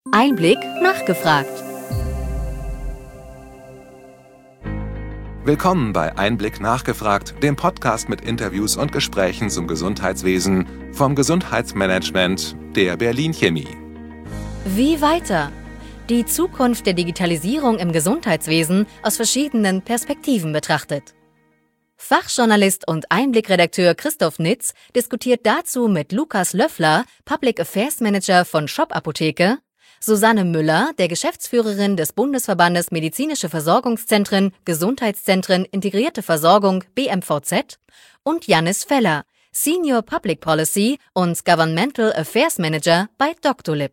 Einblick nachgefragt. Willkommen bei Einblick nachgefragt, dem Podcast mit Interviews und Gesprächen zum Gesundheitswesen vom Gesundheitsmanagement der Berlin Chemie. Wie weiter? Die Zukunft der Digitalisierung im Gesundheitswesen aus verschiedenen Perspektiven betrachtet. Fachjournalist und Einblick-Redakteur Christoph Nitz diskutiert dazu mit Lukas Löffler, Public Affairs Manager von Shop Apotheke, Susanne Müller, der Geschäftsführerin des Bundesverbandes Medizinische Versorgungszentren, Gesundheitszentren, Integrierte Versorgung BMVZ und Jannis Feller, Senior Public Policy und Governmental Affairs Manager bei Doctolib.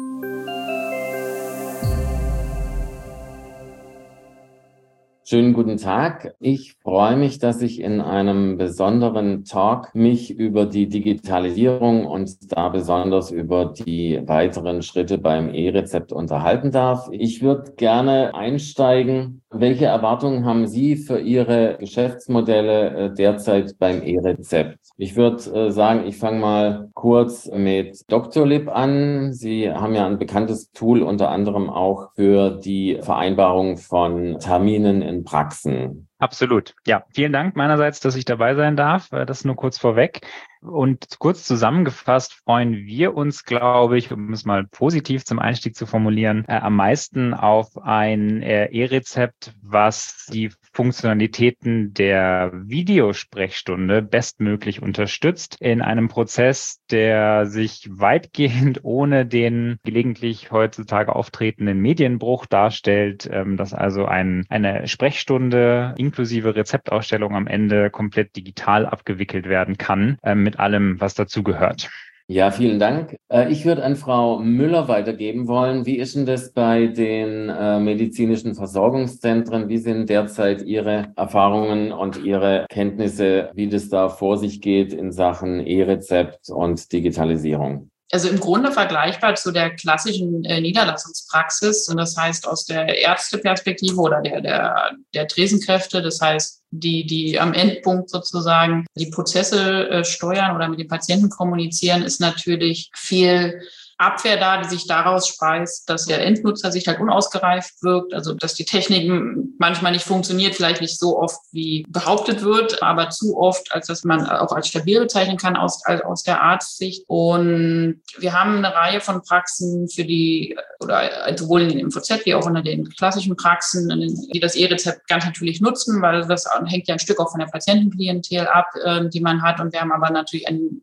Schönen guten Tag. Ich freue mich, dass ich in einem besonderen Talk mich über die Digitalisierung und da besonders über die weiteren Schritte beim E-Rezept unterhalten darf. Ich würde gerne einsteigen. Welche Erwartungen haben Sie für Ihre Geschäftsmodelle derzeit beim E-Rezept? Ich würde sagen, ich fange mal kurz mit Doctolib an. Sie haben ja ein bekanntes Tool unter anderem auch für die Vereinbarung von Terminen in Praxen. Absolut. Ja, vielen Dank meinerseits, dass ich dabei sein darf. Das nur kurz vorweg. Und kurz zusammengefasst freuen wir uns, glaube ich, um es mal positiv zum Einstieg zu formulieren, am meisten auf ein E-Rezept, was die Funktionalitäten der Videosprechstunde bestmöglich unterstützt in einem Prozess, der sich weitgehend ohne den gelegentlich heutzutage auftretenden Medienbruch darstellt, dass also eine Sprechstunde inklusive Rezeptausstellung am Ende komplett digital abgewickelt werden kann, mit allem, was dazugehört. Ja, vielen Dank. Ich würde an Frau Müller weitergeben wollen. Wie ist denn das bei den medizinischen Versorgungszentren? Wie sind derzeit Ihre Erfahrungen und Ihre Kenntnisse, wie das da vor sich geht in Sachen E-Rezept und Digitalisierung? Also im Grunde vergleichbar zu der klassischen Niederlassungspraxis. Und das heißt aus der Ärzteperspektive oder der Tresenkräfte, das heißt die am Endpunkt sozusagen die Prozesse steuern oder mit den Patienten kommunizieren, ist natürlich viel Abwehr da, die sich daraus speist, dass der Endnutzer sich halt unausgereift wirkt, also dass die Technik manchmal nicht funktioniert, vielleicht nicht so oft wie behauptet wird, aber zu oft, als dass man auch als stabil bezeichnen kann aus der Arztsicht. Und wir haben eine Reihe von Praxen für die, oder sowohl in den MVZ wie auch in den klassischen Praxen, die das E-Rezept ganz natürlich nutzen, weil das hängt ja ein Stück auch von der Patientenklientel ab, die man hat. Und wir haben aber natürlich einen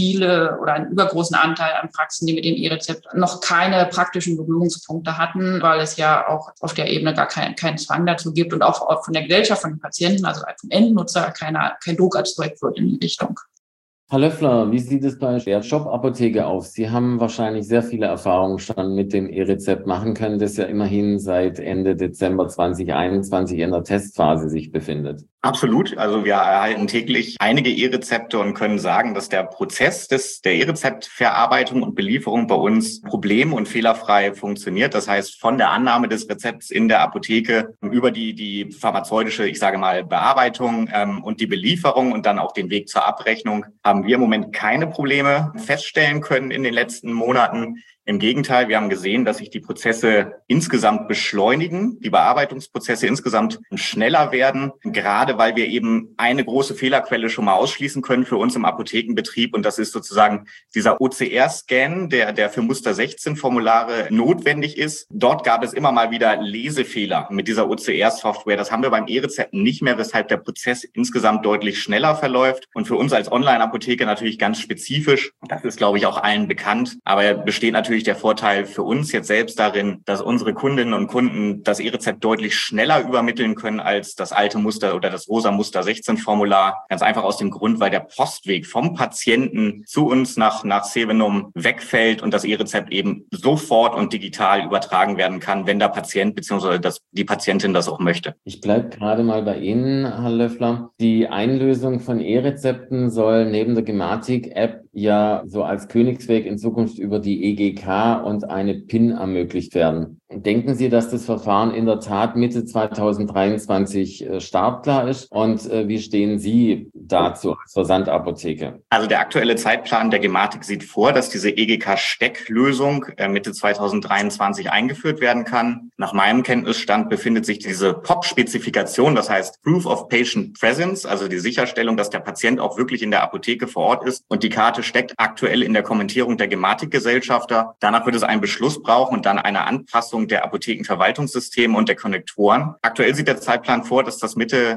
übergroßen Anteil an Praxen, die mit dem E-Rezept noch keine praktischen Berührungspunkte hatten, weil es ja auch auf der Ebene gar keinen Zwang dazu gibt und auch von der Gesellschaft, von den Patienten, also vom Endnutzer, kein Druck erzeugt wird in die Richtung. Herr Löffler, wie sieht es bei der Shop Apotheke aus? Sie haben wahrscheinlich sehr viele Erfahrungen schon mit dem E-Rezept machen können, das ja immerhin seit Ende Dezember 2021 in der Testphase sich befindet. Absolut. Also wir erhalten täglich einige E-Rezepte und können sagen, dass der Prozess der E-Rezeptverarbeitung und Belieferung bei uns problem- und fehlerfrei funktioniert. Das heißt, von der Annahme des Rezepts in der Apotheke über die pharmazeutische, Bearbeitung und die Belieferung und dann auch den Weg zur Abrechnung haben wir im Moment keine Probleme feststellen können in den letzten Monaten. Im Gegenteil, wir haben gesehen, dass sich die Prozesse insgesamt beschleunigen, die Bearbeitungsprozesse insgesamt schneller werden, gerade weil wir eben eine große Fehlerquelle schon mal ausschließen können für uns im Apothekenbetrieb. Und das ist sozusagen dieser OCR-Scan, der für Muster 16 Formulare notwendig ist. Dort gab es immer mal wieder Lesefehler mit dieser OCR-Software. Das haben wir beim E-Rezept nicht mehr, weshalb der Prozess insgesamt deutlich schneller verläuft. Und für uns als Online-Apotheke natürlich ganz spezifisch. Das ist, glaube ich, auch allen bekannt. Aber besteht natürlich der Vorteil für uns jetzt selbst darin, dass unsere Kundinnen und Kunden das E-Rezept deutlich schneller übermitteln können als das alte Muster oder das rosa Muster 16 Formular. Ganz einfach aus dem Grund, weil der Postweg vom Patienten zu uns nach Cevenum wegfällt und das E-Rezept eben sofort und digital übertragen werden kann, wenn der Patient bzw. die Patientin das auch möchte. Ich bleibe gerade mal bei Ihnen, Herr Löffler. Die Einlösung von E-Rezepten soll neben der Gematik-App ja so als Königsweg in Zukunft über die EGK und eine PIN ermöglicht werden. Denken Sie, dass das Verfahren in der Tat Mitte 2023 startklar ist? Und wie stehen Sie dazu als Versandapotheke? Also der aktuelle Zeitplan der Gematik sieht vor, dass diese EGK-Stecklösung Mitte 2023 eingeführt werden kann. Nach meinem Kenntnisstand befindet sich diese POP-Spezifikation, das heißt Proof of Patient Presence, also die Sicherstellung, dass der Patient auch wirklich in der Apotheke vor Ort ist. Und die Karte steckt aktuell in der Kommentierung der Gematikgesellschafter. Danach wird es einen Beschluss brauchen und dann eine Anpassung der Apothekenverwaltungssysteme und der Konnektoren. Aktuell sieht der Zeitplan vor, dass das Mitte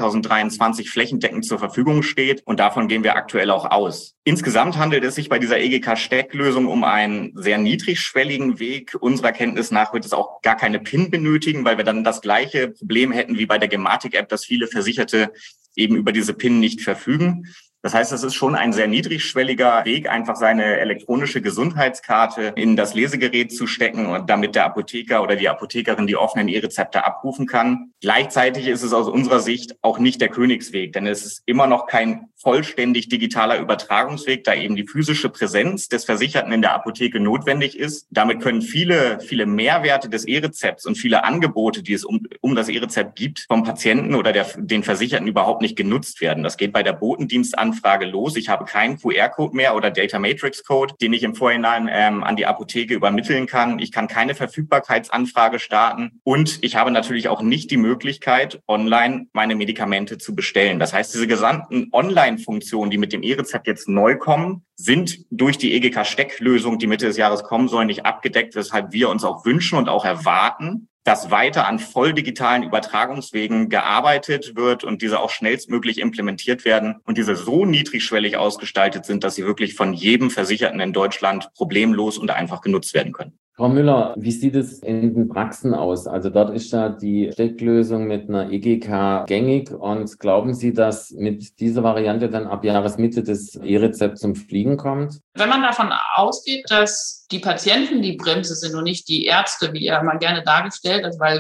2023 flächendeckend zur Verfügung steht und davon gehen wir aktuell auch aus. Insgesamt handelt es sich bei dieser EGK-Stecklösung um einen sehr niedrigschwelligen Weg. Unserer Kenntnis nach wird es auch gar keine PIN benötigen, weil wir dann das gleiche Problem hätten wie bei der Gematik-App, dass viele Versicherte eben über diese PIN nicht verfügen. Das heißt, es ist schon ein sehr niedrigschwelliger Weg, einfach seine elektronische Gesundheitskarte in das Lesegerät zu stecken und damit der Apotheker oder die Apothekerin die offenen E-Rezepte abrufen kann. Gleichzeitig ist es aus unserer Sicht auch nicht der Königsweg, denn es ist immer noch kein vollständig digitaler Übertragungsweg, da eben die physische Präsenz des Versicherten in der Apotheke notwendig ist. Damit können viele Mehrwerte des E-Rezepts und viele Angebote, die es um das E-Rezept gibt, vom Patienten oder den Versicherten überhaupt nicht genutzt werden. Das geht bei der Botendienstanfrage los. Ich habe keinen QR-Code mehr oder Data Matrix Code, den ich im Vorhinein an die Apotheke übermitteln kann. Ich kann keine Verfügbarkeitsanfrage starten und ich habe natürlich auch nicht die Möglichkeit, online meine Medikamente zu bestellen. Das heißt, diese gesamten Online-Funktionen, die mit dem E-Rezept jetzt neu kommen, sind durch die EGK-Stecklösung, die Mitte des Jahres kommen soll, nicht abgedeckt, weshalb wir uns auch wünschen und auch erwarten, dass weiter an voll digitalen Übertragungswegen gearbeitet wird und diese auch schnellstmöglich implementiert werden und diese so niedrigschwellig ausgestaltet sind, dass sie wirklich von jedem Versicherten in Deutschland problemlos und einfach genutzt werden können. Frau Müller, wie sieht es in den Praxen aus? Also dort ist ja die Stecklösung mit einer EGK gängig und glauben Sie, dass mit dieser Variante dann ab Jahresmitte das E-Rezept zum Fliegen kommt? Wenn man davon ausgeht, dass die Patienten die Bremse sind und nicht die Ärzte, wie ja mal gerne dargestellt, also weil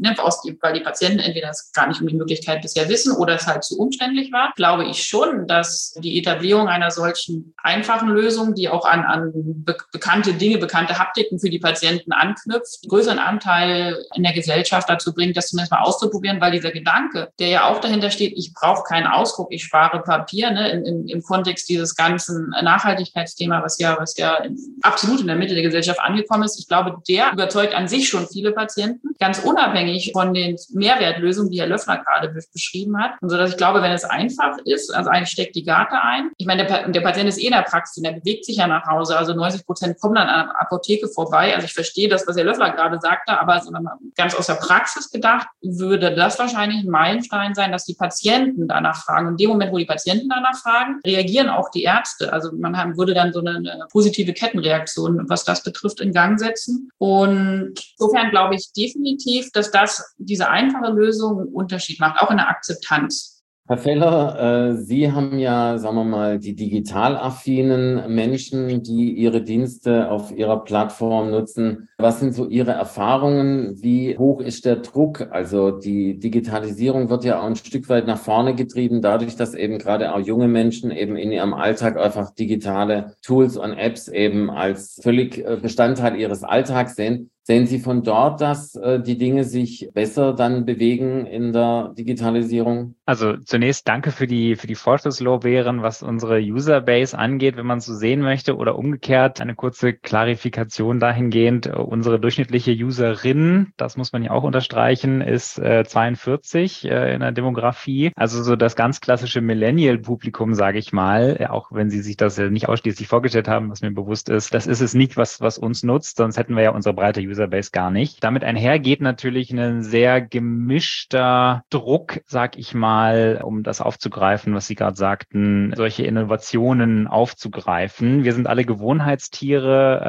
die Patienten entweder es gar nicht um die Möglichkeit bisher wissen oder es halt zu umständlich war, glaube ich schon, dass die Etablierung einer solchen einfachen Lösung, die auch an bekannte Dinge, bekannte Haptiken für die Patienten anknüpft, einen größeren Anteil in der Gesellschaft dazu bringt, das zumindest mal auszuprobieren, weil dieser Gedanke, der ja auch dahinter steht, ich brauche keinen Ausdruck, ich spare Papier, ne, im Kontext dieses ganzen Nachhaltigkeitsthema, was ja absolut in der Mitte der Gesellschaft angekommen ist. Ich glaube, der überzeugt an sich schon viele Patienten, ganz unabhängig von den Mehrwertlösungen, die Herr Löffler gerade beschrieben hat. Und so, dass ich glaube, wenn es einfach ist, also eigentlich steckt die Karte ein. Ich meine, der Patient ist in der Praxis, der bewegt sich ja nach Hause, also 90% kommen dann an der Apotheke vorbei. Also ich verstehe das, was Herr Löffler gerade sagte, aber ganz aus der Praxis gedacht, würde das wahrscheinlich ein Meilenstein sein, dass die Patienten danach fragen. Und in dem Moment, wo die Patienten danach fragen, reagieren auch die Ärzte. Also man würde dann so eine positive Kettenreaktion, was das betrifft, in Gang setzen. Und insofern glaube ich definitiv, dass diese einfache Lösung einen Unterschied macht, auch in der Akzeptanz. Herr Feller, Sie haben ja, sagen wir mal, die digital affinen Menschen, die Ihre Dienste auf Ihrer Plattform nutzen. Was sind so Ihre Erfahrungen? Wie hoch ist der Druck? Also die Digitalisierung wird ja auch ein Stück weit nach vorne getrieben, dadurch, dass eben gerade auch junge Menschen eben in ihrem Alltag einfach digitale Tools und Apps eben als völlig Bestandteil ihres Alltags sehen. Sehen Sie von dort, dass die Dinge sich besser dann bewegen in der Digitalisierung? Also zunächst danke für die Vorschusslorbeeren, was unsere Userbase angeht, wenn man es so sehen möchte, oder umgekehrt eine kurze Klarifikation dahingehend. Unsere durchschnittliche Userin, das muss man ja auch unterstreichen, ist 42 in der Demografie. Also so das ganz klassische Millennial-Publikum, sage ich mal, auch wenn Sie sich das nicht ausschließlich vorgestellt haben, was mir bewusst ist. Das ist es nicht, was uns nutzt, sonst hätten wir ja unsere breite Userbase gar nicht. Damit einher geht natürlich ein sehr gemischter Druck, sag ich mal, um das aufzugreifen, was Sie gerade sagten, solche Innovationen aufzugreifen. Wir sind alle Gewohnheitstiere,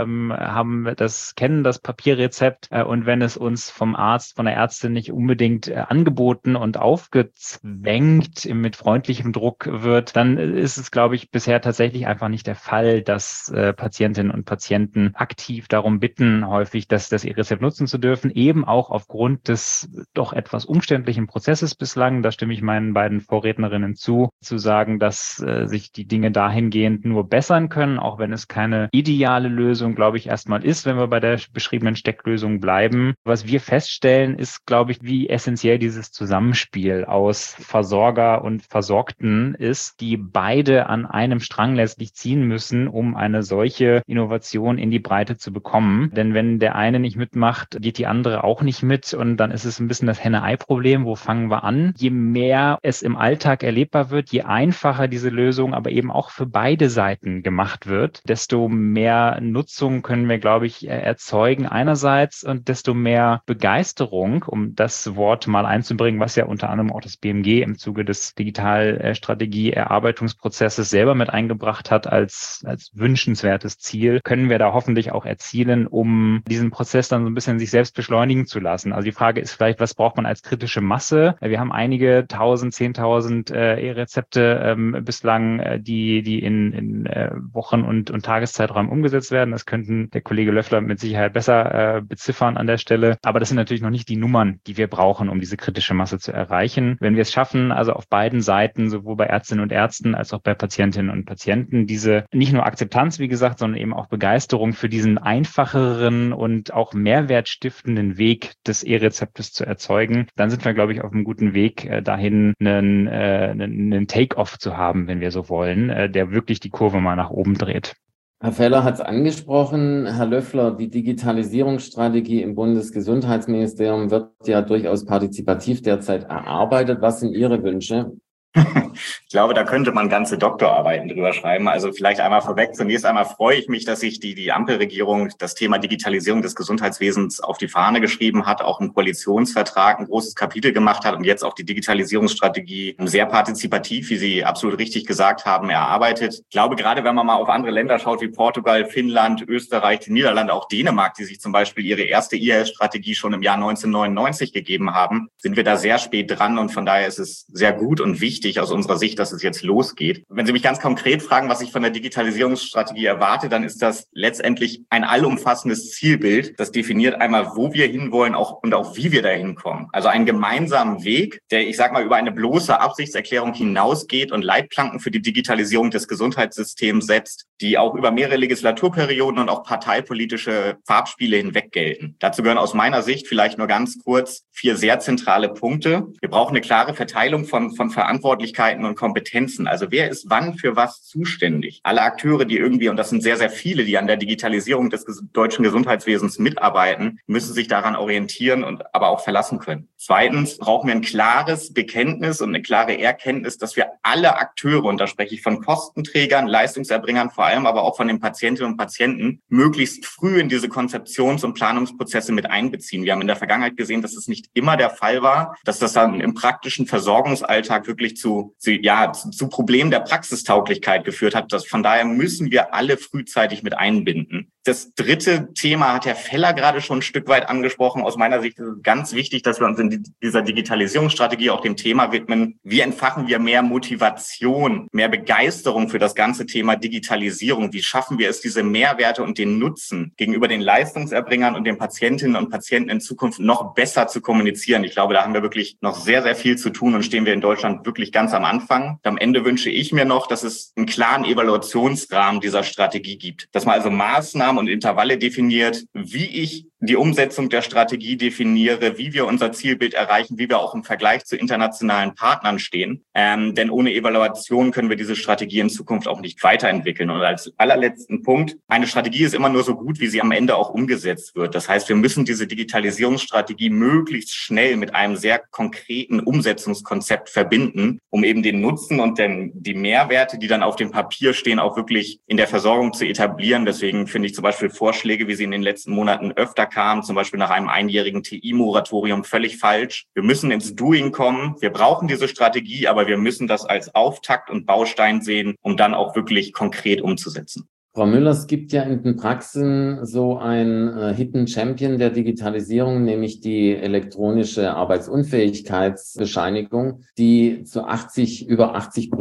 kennen das Papierrezept und wenn es uns vom Arzt, von der Ärztin nicht unbedingt angeboten und aufgezwängt mit freundlichem Druck wird, dann ist es, glaube ich, bisher tatsächlich einfach nicht der Fall, dass Patientinnen und Patienten aktiv darum bitten, häufig, dass das E-Rezept nutzen zu dürfen, eben auch aufgrund des doch etwas umständlichen Prozesses bislang. Da stimme ich meinen beiden Vorrednerinnen zu sagen, dass sich die Dinge dahingehend nur bessern können, auch wenn es keine ideale Lösung, glaube ich, erstmal ist, wenn wir bei der beschriebenen Stecklösung bleiben. Was wir feststellen, ist, glaube ich, wie essentiell dieses Zusammenspiel aus Versorger und Versorgten ist, die beide an einem Strang letztlich ziehen müssen, um eine solche Innovation in die Breite zu bekommen. Denn wenn der eine nicht mitmacht, geht die andere auch nicht mit und dann ist es ein bisschen das Henne-Ei-Problem. Wo fangen wir an? Je mehr es im Alltag erlebbar wird, je einfacher diese Lösung aber eben auch für beide Seiten gemacht wird, desto mehr Nutzung können wir, glaube ich, erzeugen einerseits und desto mehr Begeisterung, um das Wort mal einzubringen, was ja unter anderem auch das BMG im Zuge des Digitalstrategie-Erarbeitungsprozesses selber mit eingebracht hat als wünschenswertes Ziel, können wir da hoffentlich auch erzielen, um diesen Prozess dann so ein bisschen sich selbst beschleunigen zu lassen. Also die Frage ist vielleicht, was braucht man als kritische Masse? Wir haben einige 10.000 E-Rezepte bislang, die in Wochen- und Tageszeiträumen umgesetzt werden. Das könnten der Kollege Löffler mit Sicherheit besser beziffern an der Stelle. Aber das sind natürlich noch nicht die Nummern, die wir brauchen, um diese kritische Masse zu erreichen. Wenn wir es schaffen, also auf beiden Seiten, sowohl bei Ärztinnen und Ärzten als auch bei Patientinnen und Patienten, diese nicht nur Akzeptanz, wie gesagt, sondern eben auch Begeisterung für diesen einfacheren und auch mehrwertstiftenden Weg des E-Rezeptes zu erzeugen, dann sind wir, glaube ich, auf einem guten Weg, dahin einen Take-off zu haben, wenn wir so wollen, der wirklich die Kurve mal nach oben dreht. Herr Feller hat es angesprochen. Herr Löffler, die Digitalisierungsstrategie im Bundesgesundheitsministerium wird ja durchaus partizipativ derzeit erarbeitet. Was sind Ihre Wünsche? Ich glaube, da könnte man ganze Doktorarbeiten drüber schreiben. Also vielleicht einmal vorweg. Zunächst einmal freue ich mich, dass sich die Ampelregierung das Thema Digitalisierung des Gesundheitswesens auf die Fahne geschrieben hat, auch im Koalitionsvertrag ein großes Kapitel gemacht hat und jetzt auch die Digitalisierungsstrategie sehr partizipativ, wie Sie absolut richtig gesagt haben, erarbeitet. Ich glaube, gerade wenn man mal auf andere Länder schaut, wie Portugal, Finnland, Österreich, die Niederlande, auch Dänemark, die sich zum Beispiel ihre erste E-Health-Strategie schon im Jahr 1999 gegeben haben, sind wir da sehr spät dran und von daher ist es sehr gut und wichtig aus unserer Sicht, dass es jetzt losgeht. Wenn Sie mich ganz konkret fragen, was ich von der Digitalisierungsstrategie erwarte, dann ist das letztendlich ein allumfassendes Zielbild. Das definiert einmal, wo wir hinwollen und auch wie wir da hinkommen. Also einen gemeinsamen Weg, der, ich sag mal, über eine bloße Absichtserklärung hinausgeht und Leitplanken für die Digitalisierung des Gesundheitssystems setzt, die auch über mehrere Legislaturperioden und auch parteipolitische Farbspiele hinweg gelten. Dazu gehören aus meiner Sicht vielleicht nur ganz kurz 4 sehr zentrale Punkte. Wir brauchen eine klare Verteilung von Verantwortlichkeiten und Kompetenzen. Also wer ist wann für was zuständig? Alle Akteure, die irgendwie, und das sind sehr, sehr viele, die an der Digitalisierung des deutschen Gesundheitswesens mitarbeiten, müssen sich daran orientieren und aber auch verlassen können. Zweitens brauchen wir ein klares Bekenntnis und eine klare Erkenntnis, dass wir alle Akteure, und da spreche ich von Kostenträgern, Leistungserbringern vor allem, aber auch von den Patientinnen und Patienten, möglichst früh in diese Konzeptions- und Planungsprozesse mit einbeziehen. Wir haben in der Vergangenheit gesehen, dass es nicht immer der Fall war, dass das dann im praktischen Versorgungsalltag wirklich zu Problemen der Praxistauglichkeit geführt hat. Von daher müssen wir alle frühzeitig mit einbinden. Das dritte Thema hat Herr Feller gerade schon ein Stück weit angesprochen. Aus meiner Sicht ist es ganz wichtig, dass wir uns in dieser Digitalisierungsstrategie auch dem Thema widmen. Wie entfachen wir mehr Motivation, mehr Begeisterung für das ganze Thema Digitalisierung? Wie schaffen wir es, diese Mehrwerte und den Nutzen gegenüber den Leistungserbringern und den Patientinnen und Patienten in Zukunft noch besser zu kommunizieren? Ich glaube, da haben wir wirklich noch sehr, sehr viel zu tun und stehen wir in Deutschland wirklich ganz am Anfang. Am Ende wünsche ich mir noch, dass es einen klaren Evaluationsrahmen dieser Strategie gibt. Dass man also Maßnahmen und Intervalle definiert, wie ich die Umsetzung der Strategie definiere, wie wir unser Zielbild erreichen, wie wir auch im Vergleich zu internationalen Partnern stehen. Denn ohne Evaluation können wir diese Strategie in Zukunft auch nicht weiterentwickeln. Und als allerletzten Punkt, eine Strategie ist immer nur so gut, wie sie am Ende auch umgesetzt wird. Das heißt, wir müssen diese Digitalisierungsstrategie möglichst schnell mit einem sehr konkreten Umsetzungskonzept verbinden, um eben den Nutzen und die Mehrwerte, die dann auf dem Papier stehen, auch wirklich in der Versorgung zu etablieren. Deswegen finde ich zum Beispiel Vorschläge, wie sie in den letzten Monaten öfter kamen, zum Beispiel nach einem einjährigen TI-Moratorium, völlig falsch. Wir müssen ins Doing kommen. Wir brauchen diese Strategie, aber wir müssen das als Auftakt und Baustein sehen, um dann auch wirklich konkret umzusetzen. Frau Müller, es gibt ja in den Praxen so ein Hidden Champion der Digitalisierung, nämlich die elektronische Arbeitsunfähigkeitsbescheinigung, die zu über 80%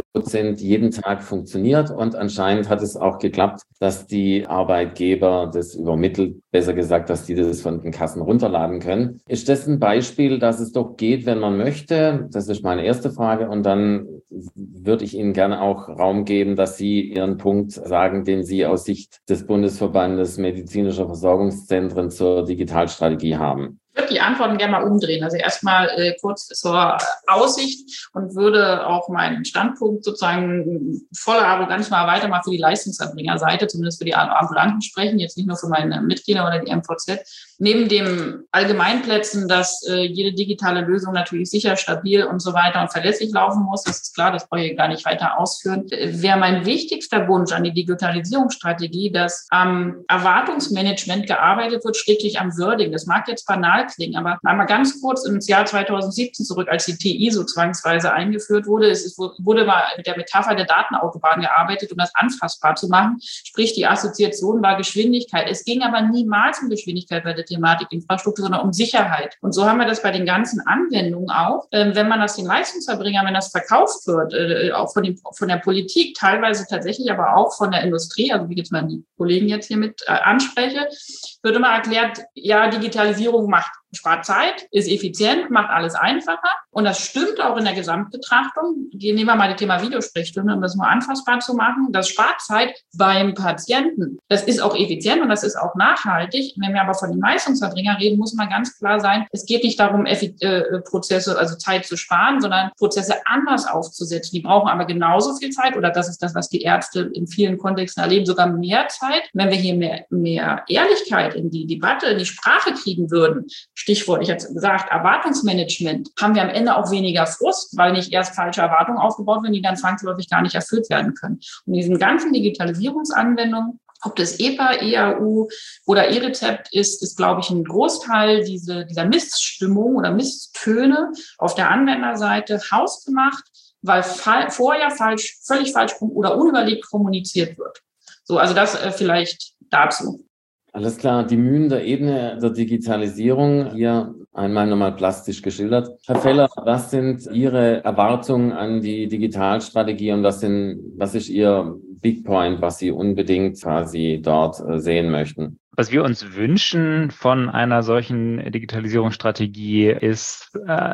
100% jeden Tag funktioniert und anscheinend hat es auch geklappt, dass die Arbeitgeber das übermittelt, besser gesagt, dass die das von den Kassen runterladen können. Ist das ein Beispiel, dass es doch geht, wenn man möchte? Das ist meine erste Frage und dann würde ich Ihnen gerne auch Raum geben, dass Sie Ihren Punkt sagen, den Sie aus Sicht des Bundesverbandes medizinischer Versorgungszentren zur Digitalstrategie haben. Ich würde die Antworten gerne mal umdrehen. Also erstmal kurz zur Aussicht und würde auch meinen Standpunkt sozusagen voller Arroganz mal weiter mal für die Leistungserbringerseite, zumindest für die Ambulanten sprechen, jetzt nicht nur für meine Mitglieder oder die MVZ. Neben dem Allgemeinplätzen, dass jede digitale Lösung natürlich sicher, stabil und so weiter und verlässlich laufen muss, das ist klar, das brauche ich gar nicht weiter ausführen, wäre mein wichtigster Wunsch an die Digitalisierungsstrategie, dass am Erwartungsmanagement gearbeitet wird, schrägstrich am Wording. Das mag jetzt banal klingen, aber einmal ganz kurz ins Jahr 2017 zurück, als die TI so zwangsweise eingeführt wurde. Es wurde mal mit der Metapher der Datenautobahn gearbeitet, um das anfassbar zu machen. Sprich, die Assoziation war Geschwindigkeit. Es ging aber niemals um Geschwindigkeit bei der Thematik Infrastruktur, sondern um Sicherheit. Und so haben wir das bei den ganzen Anwendungen auch. Wenn man das den Leistungserbringern, wenn das verkauft wird, auch von der Politik, teilweise tatsächlich aber auch von der Industrie, also wie ich jetzt mal die Kollegen jetzt hier mit anspreche, wird immer erklärt, ja, Digitalisierung spart Zeit, ist effizient, macht alles einfacher. Und das stimmt auch in der Gesamtbetrachtung. Nehmen wir mal das Thema Videosprechstunde, um das mal anfassbar zu machen. Das spart Zeit beim Patienten. Das ist auch effizient und das ist auch nachhaltig. Wenn wir aber von den Leistungserbringern reden, muss man ganz klar sein, es geht nicht darum, Prozesse, also Zeit zu sparen, sondern Prozesse anders aufzusetzen. Die brauchen aber genauso viel Zeit oder das ist das, was die Ärzte in vielen Kontexten erleben, sogar mehr Zeit. Wenn wir hier mehr Ehrlichkeit in die Debatte, in die Sprache kriegen würden, Stichwort, ich hatte gesagt, Erwartungsmanagement, haben wir am Ende auch weniger Frust, weil nicht erst falsche Erwartungen aufgebaut werden, die dann zwangsläufig gar nicht erfüllt werden können. Und in diesen ganzen Digitalisierungsanwendungen, ob das EPA, EAU oder E-Rezept ist, glaube ich, ein Großteil dieser Missstimmung oder Misstöne auf der Anwenderseite hausgemacht, weil vorher völlig falsch oder unüberlegt kommuniziert wird. So, also das vielleicht dazu. Alles klar, die Mühen der Ebene der Digitalisierung hier einmal nochmal plastisch geschildert. Herr Feller, was sind Ihre Erwartungen an die Digitalstrategie und was ist Ihr Big Point, was Sie unbedingt quasi dort sehen möchten? Was wir uns wünschen von einer solchen Digitalisierungsstrategie ist,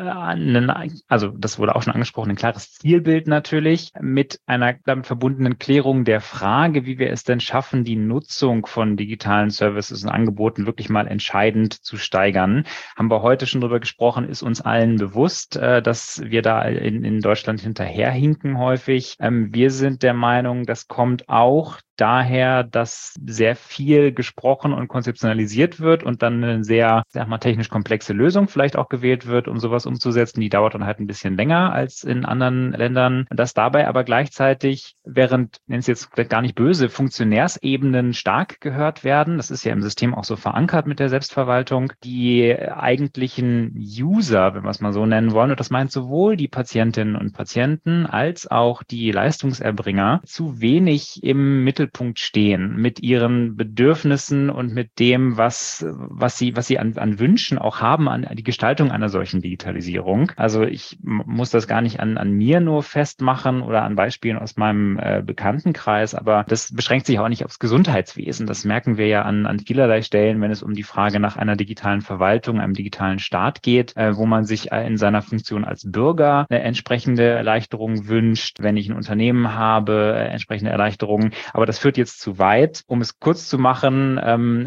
also das wurde auch schon angesprochen, ein klares Zielbild natürlich mit einer damit verbundenen Klärung der Frage, wie wir es denn schaffen, die Nutzung von digitalen Services und Angeboten wirklich mal entscheidend zu steigern. Haben wir heute schon drüber gesprochen, ist uns allen bewusst, dass wir da in Deutschland hinterherhinken häufig. Wir sind der Meinung, das kommt auch daher, dass sehr viel gesprochen und konzeptionalisiert wird und dann eine sehr, technisch komplexe Lösung vielleicht auch gewählt wird, um sowas umzusetzen. Die dauert dann halt ein bisschen länger als in anderen Ländern. Dass dabei aber gleichzeitig, während, nenne es jetzt gar nicht böse, Funktionärsebenen stark gehört werden, das ist ja im System auch so verankert mit der Selbstverwaltung, die eigentlichen User, wenn wir es mal so nennen wollen, und das meint sowohl die Patientinnen und Patienten als auch die Leistungserbringer, zu wenig im Mittelpunkt stehen mit ihren Bedürfnissen und mit dem, was sie an Wünschen auch haben an die Gestaltung einer solchen Digitalisierung. Also ich muss das gar nicht an mir nur festmachen oder an Beispielen aus meinem Bekanntenkreis, aber das beschränkt sich auch nicht aufs Gesundheitswesen. Das merken wir ja an vielerlei Stellen, wenn es um die Frage nach einer digitalen Verwaltung, einem digitalen Staat geht, wo man sich in seiner Funktion als Bürger eine entsprechende Erleichterung wünscht, wenn ich ein Unternehmen habe, entsprechende Erleichterungen. Aber das führt jetzt zu weit. Um es kurz zu machen,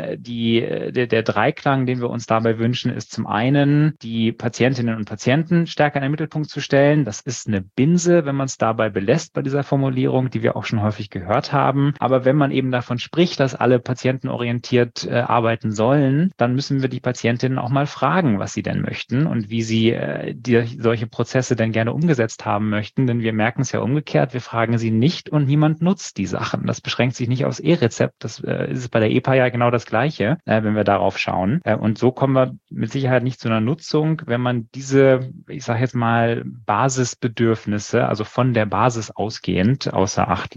der Dreiklang, den wir uns dabei wünschen, ist zum einen, die Patientinnen und Patienten stärker in den Mittelpunkt zu stellen. Das ist eine Binse, wenn man es dabei belässt bei dieser Formulierung, die wir auch schon häufig gehört haben. Aber wenn man eben davon spricht, dass alle patientenorientiert arbeiten sollen, dann müssen wir die Patientinnen auch mal fragen, was sie denn möchten und wie sie solche Prozesse denn gerne umgesetzt haben möchten. Denn wir merken es ja umgekehrt, wir fragen sie nicht und niemand nutzt die Sachen. Das beschränkt sich nicht aufs E-Rezept. Das ist bei der EPA ja genau das Gleiche, wenn wir darauf schauen. Und so kommen wir mit Sicherheit nicht zu einer Nutzung, wenn man diese, ich sage jetzt mal, Basisbedürfnisse, also von der Basis ausgehend, außer Acht lässt.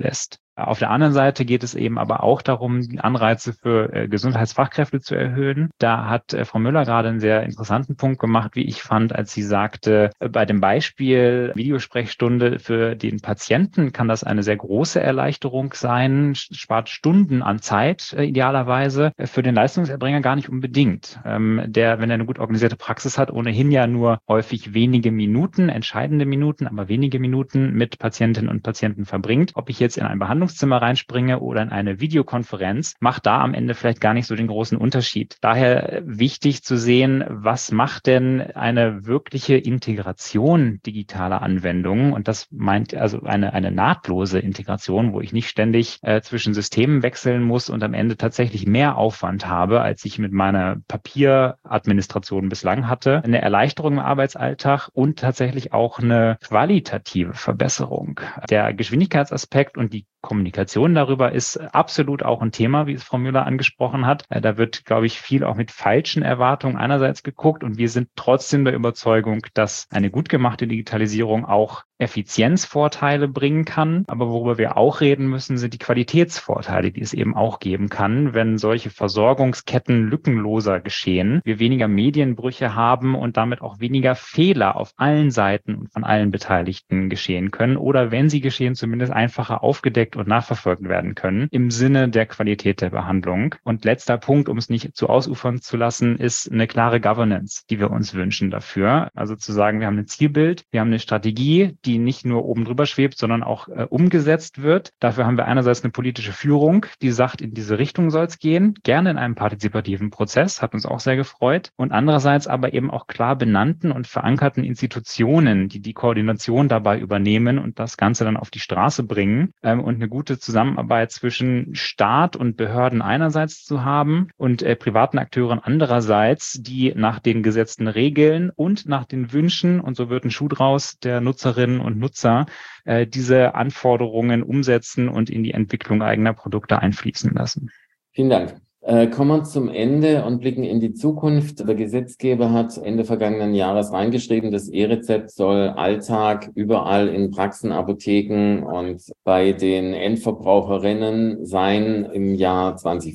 Auf der anderen Seite geht es eben aber auch darum, die Anreize für Gesundheitsfachkräfte zu erhöhen. Da hat Frau Müller gerade einen sehr interessanten Punkt gemacht, wie ich fand, als sie sagte, bei dem Beispiel Videosprechstunde für den Patienten kann das eine sehr große Erleichterung sein, spart Stunden an Zeit idealerweise, für den Leistungserbringer gar nicht unbedingt. Wenn er eine gut organisierte Praxis hat, ohnehin ja nur häufig wenige Minuten, entscheidende Minuten, aber wenige Minuten mit Patientinnen und Patienten verbringt. Ob ich jetzt in ein Behandlungszimmer reinspringe oder in eine Videokonferenz, macht da am Ende vielleicht gar nicht so den großen Unterschied. Daher wichtig zu sehen, was macht denn eine wirkliche Integration digitaler Anwendungen? Und das meint also eine nahtlose Integration, wo ich nicht ständig zwischen Systemen wechseln muss und am Ende tatsächlich mehr Aufwand habe, als ich mit meiner Papieradministration bislang hatte. Eine Erleichterung im Arbeitsalltag und tatsächlich auch eine qualitative Verbesserung. Der Geschwindigkeitsaspekt und die Kommunikation darüber ist absolut auch ein Thema, wie es Frau Müller angesprochen hat. Da wird, glaube ich, viel auch mit falschen Erwartungen einerseits geguckt und wir sind trotzdem der Überzeugung, dass eine gut gemachte Digitalisierung auch Effizienzvorteile bringen kann. Aber worüber wir auch reden müssen, sind die Qualitätsvorteile, die es eben auch geben kann, wenn solche Versorgungsketten lückenloser geschehen, wir weniger Medienbrüche haben und damit auch weniger Fehler auf allen Seiten und von allen Beteiligten geschehen können oder wenn sie geschehen, zumindest einfacher aufgedeckt und nachverfolgt werden können im Sinne der Qualität der Behandlung. Und letzter Punkt, um es nicht zu ausufern zu lassen, ist eine klare Governance, die wir uns wünschen dafür. Also zu sagen, wir haben ein Zielbild, wir haben eine Strategie, die nicht nur oben drüber schwebt, sondern auch umgesetzt wird. Dafür haben wir einerseits eine politische Führung, die sagt, in diese Richtung soll es gehen, gerne in einem partizipativen Prozess, hat uns auch sehr gefreut. Und andererseits aber eben auch klar benannten und verankerten Institutionen, die die Koordination dabei übernehmen und das Ganze dann auf die Straße bringen und eine gute Zusammenarbeit zwischen Staat und Behörden einerseits zu haben und privaten Akteuren andererseits, die nach den gesetzten Regeln und nach den Wünschen, und so wird ein Schuh draus, der Nutzerinnen und Nutzer diese Anforderungen umsetzen und in die Entwicklung eigener Produkte einfließen lassen. Vielen Dank. Kommen wir zum Ende und blicken in die Zukunft. Der Gesetzgeber hat Ende vergangenen Jahres reingeschrieben, das E-Rezept soll Alltag überall in Praxen, Apotheken und bei den Endverbraucherinnen sein im Jahr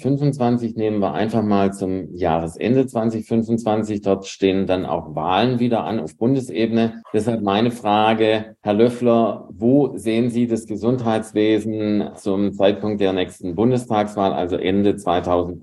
2025. Nehmen wir einfach mal zum Jahresende 2025. Dort stehen dann auch Wahlen wieder an auf Bundesebene. Deshalb meine Frage, Herr Löffler, wo sehen Sie das Gesundheitswesen zum Zeitpunkt der nächsten Bundestagswahl, also Ende 2025?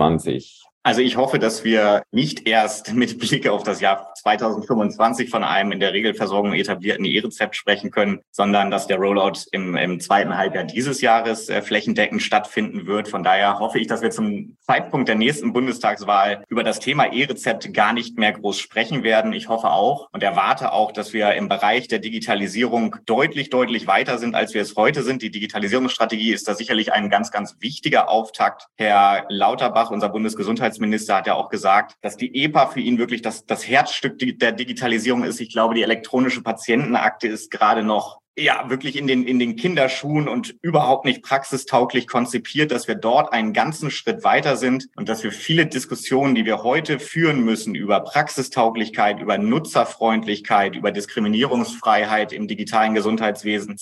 Also ich hoffe, dass wir nicht erst mit Blick auf das Jahr 2025 von einem in der Regelversorgung etablierten E-Rezept sprechen können, sondern dass der Rollout im zweiten Halbjahr dieses Jahres flächendeckend stattfinden wird. Von daher hoffe ich, dass wir zum Zeitpunkt der nächsten Bundestagswahl über das Thema E-Rezept gar nicht mehr groß sprechen werden. Ich hoffe auch und erwarte auch, dass wir im Bereich der Digitalisierung deutlich weiter sind, als wir es heute sind. Die Digitalisierungsstrategie ist da sicherlich ein ganz wichtiger Auftakt. Herr Lauterbach, unser Bundesgesundheitsminister, hat ja auch gesagt, dass die EPA für ihn wirklich das Herzstück der Digitalisierung ist. Ich glaube, die elektronische Patientenakte ist gerade noch wirklich in den Kinderschuhen und überhaupt nicht praxistauglich konzipiert, dass wir dort einen ganzen Schritt weiter sind und dass wir viele Diskussionen, die wir heute führen müssen über Praxistauglichkeit, über Nutzerfreundlichkeit, über Diskriminierungsfreiheit im digitalen Gesundheitswesen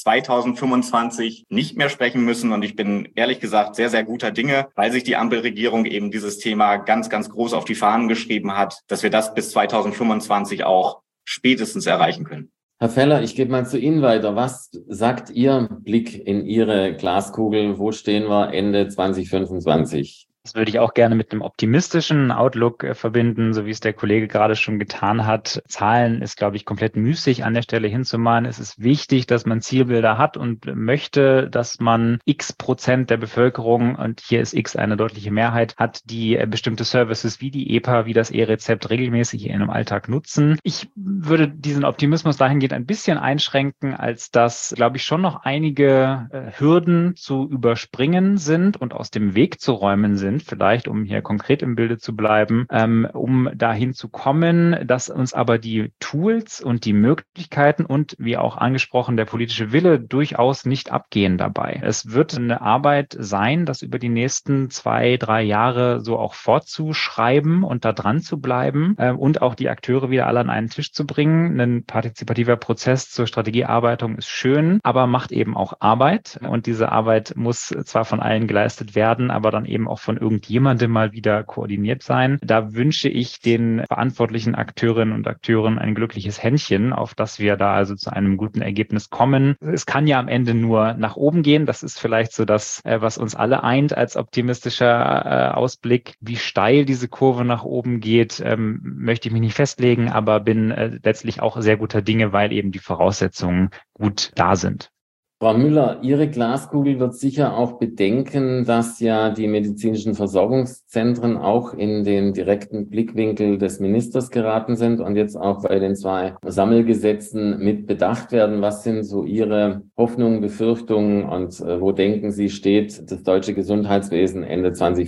2025 nicht mehr sprechen müssen. Und ich bin ehrlich gesagt sehr guter Dinge, weil sich die Ampelregierung eben dieses Thema ganz groß auf die Fahnen geschrieben hat, dass wir das bis 2025 auch spätestens erreichen können. Herr Feller, ich gebe mal zu Ihnen weiter. Was sagt Ihr Blick in Ihre Glaskugel? Wo stehen wir Ende 2025? Das würde ich auch gerne mit einem optimistischen Outlook verbinden, so wie es der Kollege gerade schon getan hat. Zahlen ist, glaube ich, komplett müßig an der Stelle hinzumalen. Es ist wichtig, dass man Zielbilder hat und möchte, dass man X% der Bevölkerung, und hier ist X eine deutliche Mehrheit, hat, die bestimmte Services wie die EPA, wie das E-Rezept regelmäßig in ihrem Alltag nutzen. Ich würde diesen Optimismus dahingehend ein bisschen einschränken, als dass, glaube ich, schon noch einige Hürden zu überspringen sind und aus dem Weg zu räumen sind, sind, vielleicht um hier konkret im Bilde zu bleiben, um dahin zu kommen, dass uns aber die Tools und die Möglichkeiten und, wie auch angesprochen, der politische Wille durchaus nicht abgehen dabei. Es wird eine Arbeit sein, das über die nächsten 2-3 Jahre so auch fortzuschreiben und da dran zu bleiben und auch die Akteure wieder alle an einen Tisch zu bringen. Ein partizipativer Prozess zur Strategiearbeitung ist schön, aber macht eben auch Arbeit. Und diese Arbeit muss zwar von allen geleistet werden, aber dann eben auch von irgendjemandem mal wieder koordiniert sein. Da wünsche ich den verantwortlichen Akteurinnen und Akteuren ein glückliches Händchen, auf das wir da also zu einem guten Ergebnis kommen. Es kann ja am Ende nur nach oben gehen. Das ist vielleicht so das, was uns alle eint als optimistischer Ausblick. Wie steil diese Kurve nach oben geht, möchte ich mich nicht festlegen, aber bin letztlich auch sehr guter Dinge, weil eben die Voraussetzungen gut da sind. Frau Müller, Ihre Glaskugel wird sicher auch bedenken, dass ja die medizinischen Versorgungszentren auch in den direkten Blickwinkel des Ministers geraten sind und jetzt auch bei den 2 Sammelgesetzen mit bedacht werden. Was sind so Ihre Hoffnungen, Befürchtungen und wo denken Sie, steht das deutsche Gesundheitswesen Ende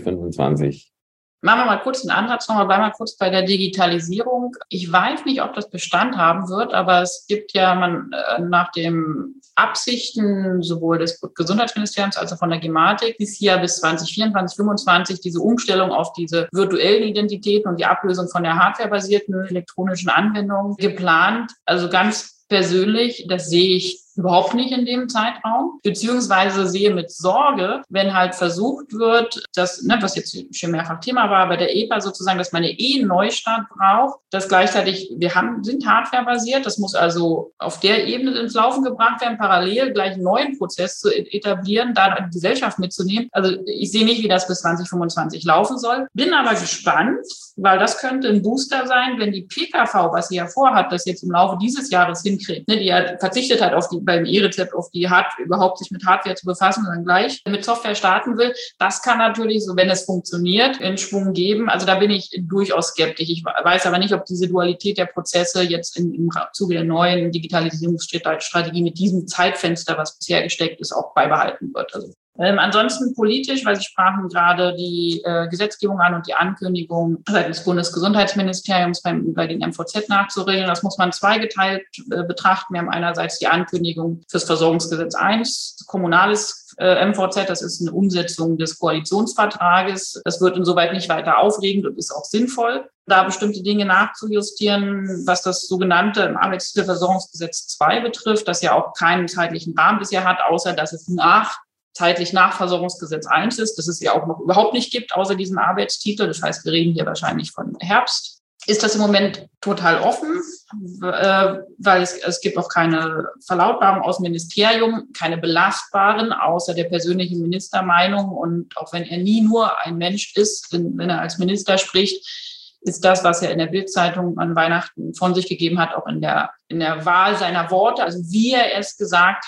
2025? Machen wir mal kurz einen Ansatz, bleiben wir kurz bei der Digitalisierung. Ich weiß nicht, ob das Bestand haben wird, aber es gibt ja nach den Absichten sowohl des Gesundheitsministeriums als auch von der Gematik bis 2024, 2025 diese Umstellung auf diese virtuellen Identitäten und die Ablösung von der hardwarebasierten elektronischen Anwendung geplant. Also ganz persönlich, das sehe ich überhaupt nicht in dem Zeitraum, beziehungsweise sehe mit Sorge, wenn halt versucht wird, dass, was jetzt schon mehrfach Thema war, bei der EPA sozusagen, dass man eine Neustart braucht, dass gleichzeitig, sind hardwarebasiert, das muss also auf der Ebene ins Laufen gebracht werden, parallel gleich einen neuen Prozess zu etablieren, da die Gesellschaft mitzunehmen. Also ich sehe nicht, wie das bis 2025 laufen soll, bin aber gespannt, weil das könnte ein Booster sein, wenn die PKV, was sie ja vorhat, das jetzt im Laufe dieses Jahres hinkriegt, die ja verzichtet hat auf beim E-Rezept auf die überhaupt sich mit Hardware zu befassen und dann gleich mit Software starten will. Das kann natürlich, so wenn es funktioniert, in Schwung geben. Also da bin ich durchaus skeptisch. Ich weiß aber nicht, ob diese Dualität der Prozesse jetzt im Zuge der neuen Digitalisierungsstrategie mit diesem Zeitfenster, was bisher gesteckt ist, auch beibehalten wird. Also ansonsten politisch, weil Sie sprachen gerade die Gesetzgebung an und die Ankündigung seitens des Bundesgesundheitsministeriums bei den MVZ nachzuregeln. Das muss man zweigeteilt betrachten. Wir haben einerseits die Ankündigung fürs Versorgungsgesetz 1, kommunales MVZ, das ist eine Umsetzung des Koalitionsvertrages. Das wird insoweit nicht weiter aufregend und ist auch sinnvoll, da bestimmte Dinge nachzujustieren, was das sogenannte im Arbeitshilfeversorgungsgesetz 2 betrifft, das ja auch keinen zeitlichen Rahmen bisher hat, außer dass es zeitlich nach Versorgungsgesetz 1 ist, das es ja auch noch überhaupt nicht gibt, außer diesem Arbeitstitel. Das heißt, wir reden hier wahrscheinlich von Herbst. Ist das im Moment total offen, weil es gibt auch keine Verlautbarung aus dem Ministerium, keine belastbaren, außer der persönlichen Ministermeinung. Und auch wenn er nie nur ein Mensch ist, wenn er als Minister spricht, ist das, was er in der Bild-Zeitung an Weihnachten von sich gegeben hat, auch in der Wahl seiner Worte, also wie er es gesagt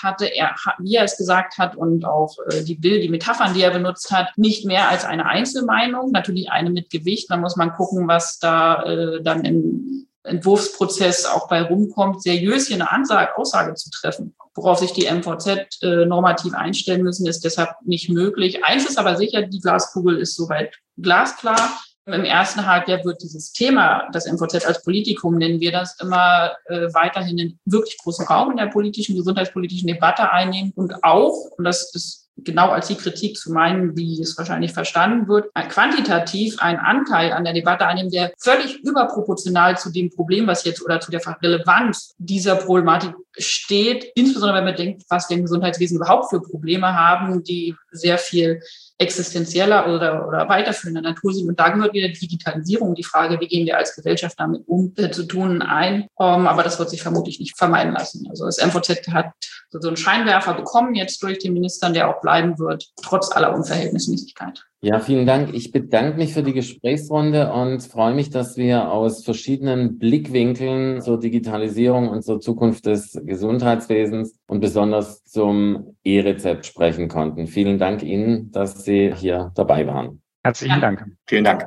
hat und auch die Metaphern, die er benutzt hat, nicht mehr als eine Einzelmeinung, natürlich eine mit Gewicht. Da muss man gucken, was da dann im Entwurfsprozess auch bei rumkommt, seriös hier eine Aussage zu treffen. Worauf sich die MVZ normativ einstellen müssen, ist deshalb nicht möglich. Eins ist aber sicher, die Glaskugel ist soweit glasklar. Im ersten Halbjahr wird dieses Thema, das MVZ als Politikum nennen wir das, immer weiterhin einen wirklich großen Raum in der gesundheitspolitischen Debatte einnehmen und auch, und das ist genau als die Kritik zu meinen, wie es wahrscheinlich verstanden wird, quantitativ einen Anteil an der Debatte einnehmen, der völlig überproportional zu dem Problem, was jetzt oder zu der Relevanz dieser Problematik steht, insbesondere wenn man denkt, was wir im Gesundheitswesen überhaupt für Probleme haben, die sehr viel existenzieller oder weiterführender Natur sind. Und da gehört wieder die Digitalisierung, die Frage, wie gehen wir als Gesellschaft damit zu tun, ein. Aber das wird sich vermutlich nicht vermeiden lassen. Also das MVZ hat so einen Scheinwerfer bekommen jetzt durch den Minister, der auch bleiben wird, trotz aller Unverhältnismäßigkeit. Ja, vielen Dank. Ich bedanke mich für die Gesprächsrunde und freue mich, dass wir aus verschiedenen Blickwinkeln zur Digitalisierung und zur Zukunft des Gesundheitswesens und besonders zum E-Rezept sprechen konnten. Vielen Dank Ihnen, dass Sie hier dabei waren. Herzlichen Dank. Vielen Dank.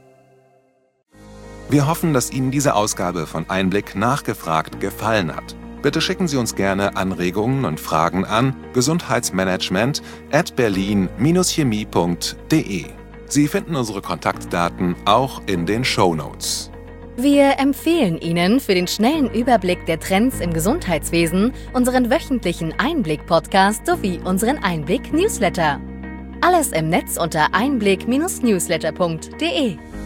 Wir hoffen, dass Ihnen diese Ausgabe von Einblick nachgefragt gefallen hat. Bitte schicken Sie uns gerne Anregungen und Fragen an gesundheitsmanagement@berlin-chemie.de. Sie finden unsere Kontaktdaten auch in den Shownotes. Wir empfehlen Ihnen für den schnellen Überblick der Trends im Gesundheitswesen unseren wöchentlichen Einblick-Podcast sowie unseren Einblick-Newsletter. Alles im Netz unter einblick-newsletter.de.